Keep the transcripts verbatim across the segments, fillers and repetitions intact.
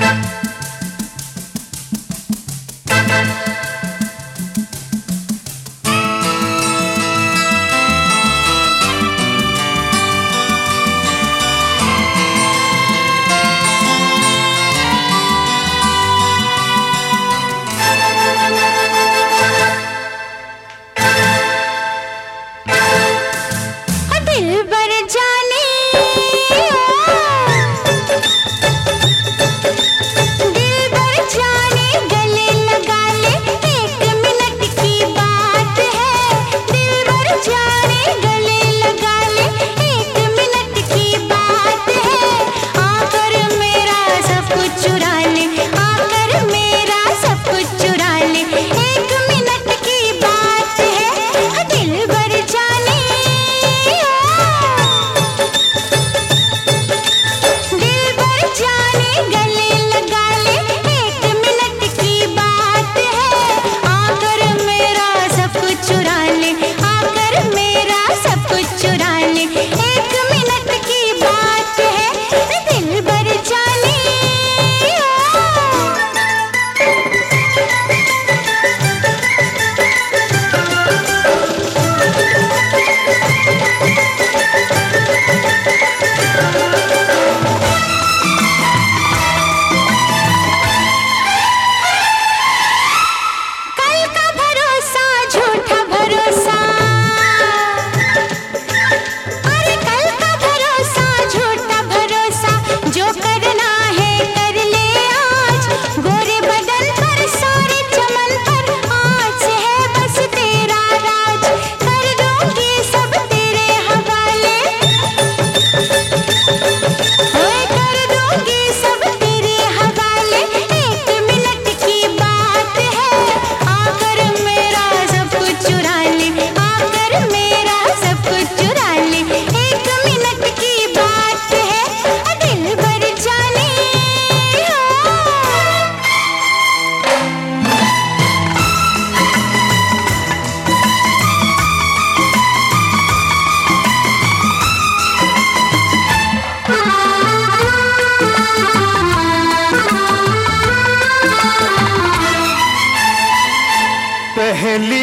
पहली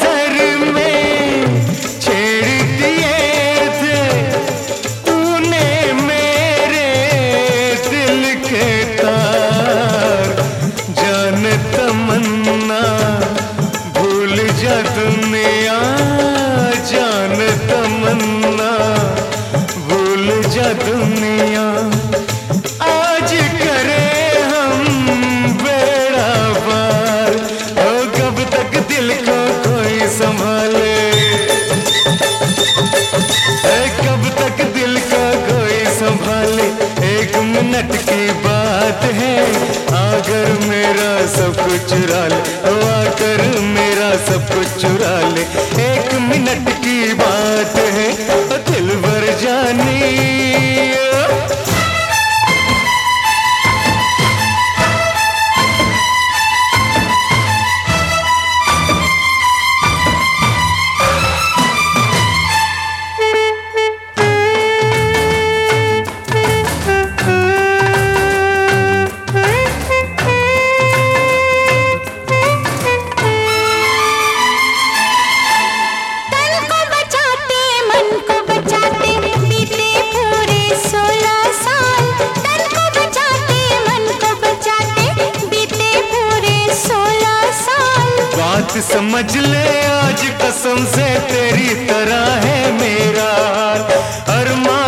नजर में छेड़ दिए थे तूने मेरे दिल के तार। जान तमन्ना भूल जा दुनिया, जान तमन्ना भूल जा दुनिया। आज करे हम बेड़ा पार, हो कब तक दिल को कोई संभाले, कब तक दिल को कोई संभाले। एक मिनट की बात है, आकर मेरा सब कुछ चुरा ले, आकर मेरा सब कुछ चुरा ले। एक मिनट की बात है, दिल भर जानी। समझ ले आज कसम से तेरी तरह है मेरा हाल। अरमान